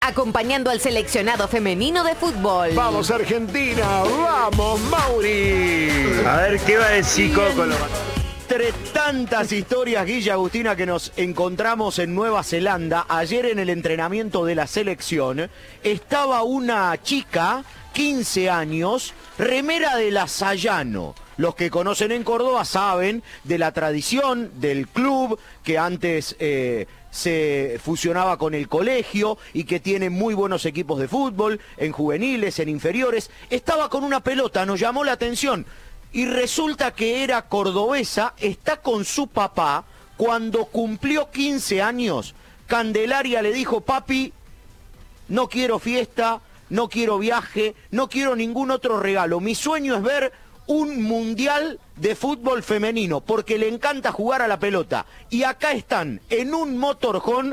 acompañando al seleccionado femenino de fútbol. ¡Vamos Argentina! ¡Vamos Mauri! A ver, ¿qué va a decir Coco? Entre tantas historias, Guilla Agustina, que nos encontramos en Nueva Zelanda, ayer en el entrenamiento de la selección, estaba una chica, 15 años, remera de la Sayano. Los que conocen en Córdoba saben de la tradición del club que antes se fusionaba con el colegio y que tiene muy buenos equipos de fútbol, en juveniles, en inferiores. Estaba con una pelota, nos llamó la atención. Y resulta que era cordobesa, está con su papá. Cuando cumplió 15 años, Candelaria le dijo: papi, no quiero fiesta, no quiero viaje, no quiero ningún otro regalo. Mi sueño es ver un mundial de fútbol femenino, porque le encanta jugar a la pelota. Y acá están, en un motorhome,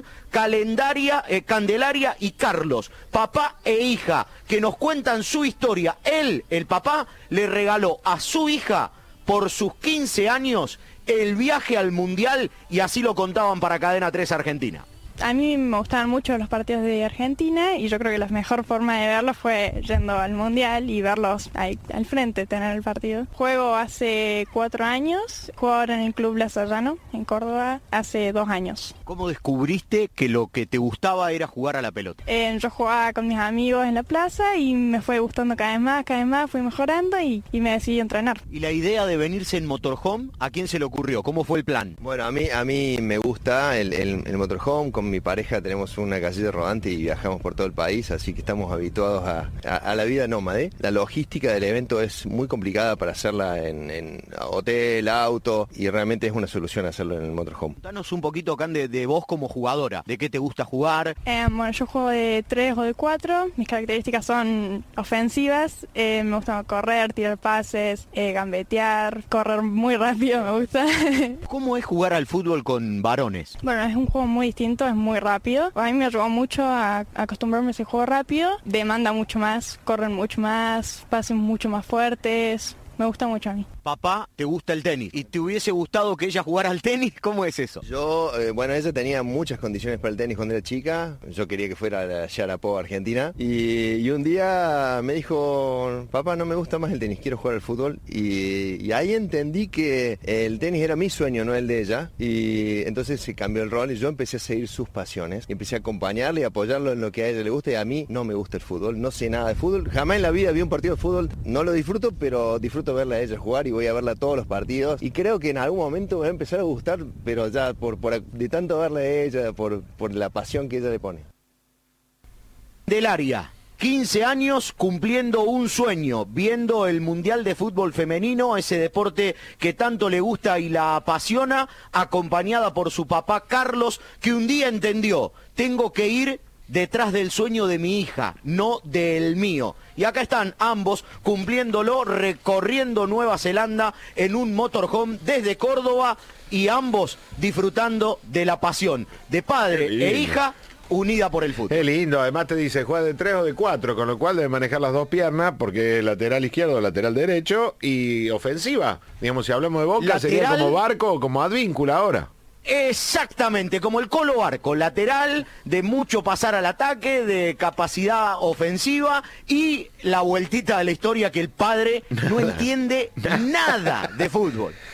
Candelaria y Carlos, papá e hija, que nos cuentan su historia. Él, el papá, le regaló a su hija, por sus 15 años, el viaje al mundial, y así lo contaban para Cadena 3 Argentina. A mí me gustaban mucho los partidos de Argentina y yo creo que la mejor forma de verlos fue yendo al Mundial y verlos ahí al frente, tener el partido. Juego hace 4 años, juego ahora en el Club La Sayano, en Córdoba, hace 2 años. ¿Cómo descubriste que lo que te gustaba era jugar a la pelota? Yo jugaba con mis amigos en la plaza y me fue gustando cada vez más, fui mejorando y me decidí a entrenar. ¿Y la idea de venirse en motorhome, a quién se le ocurrió? ¿Cómo fue el plan? Bueno, a mí me gusta el motorhome. Con mi pareja tenemos una casilla rodante y viajamos por todo el país, así que estamos habituados a la vida nómade. La logística del evento es muy complicada para hacerla en hotel, auto, y realmente es una solución hacerlo en el motorhome. Danos un poquito, Can, de vos como jugadora, de qué te gusta jugar. Bueno, yo juego de 3 o de 4, mis características son ofensivas, me gusta correr, tirar pases, gambetear, correr muy rápido me gusta. ¿Cómo es jugar al fútbol con varones? Bueno, es un juego muy distinto, es muy rápido. A mí me ayudó mucho a acostumbrarme a ese juego rápido, demanda mucho más, corren mucho más, pases mucho más fuertes. Me gusta mucho a mí. Papá, ¿te gusta el tenis? ¿Y te hubiese gustado que ella jugara al tenis? ¿Cómo es eso? Yo, ella tenía muchas condiciones para el tenis cuando era chica. Yo quería que fuera a la Yarapó, Argentina. Y un día me dijo: papá, no me gusta más el tenis, quiero jugar al fútbol. Y ahí entendí que el tenis era mi sueño, no el de ella. Y entonces se cambió el rol y yo empecé a seguir sus pasiones. Empecé a acompañarle y apoyarlo en lo que a ella le gusta. Y a mí no me gusta el fútbol, no sé nada de fútbol. Jamás en la vida vi un partido de fútbol. No lo disfruto, pero disfruto verla a ella jugar y voy a verla todos los partidos, y creo que en algún momento me va a empezar a gustar, pero ya de tanto verla a ella, por la pasión que ella le pone. Del área, 15 años cumpliendo un sueño, viendo el Mundial de Fútbol Femenino, ese deporte que tanto le gusta y la apasiona, acompañada por su papá Carlos, que un día entendió: tengo que ir detrás del sueño de mi hija, no del mío. Y acá están ambos cumpliéndolo, recorriendo Nueva Zelanda en un motorhome desde Córdoba, y ambos disfrutando de la pasión de padre e hija unida por el fútbol. Es lindo, además te dice juega de 3 o de 4, con lo cual debe manejar las dos piernas, porque es lateral izquierdo, lateral derecho y ofensiva. Digamos, si hablamos de Boca, sería como Barco o como Advíncula ahora. Exactamente, como el Colo Barco, lateral, de mucho pasar al ataque, de capacidad ofensiva, y la vueltita de la historia que el padre no entiende nada de fútbol.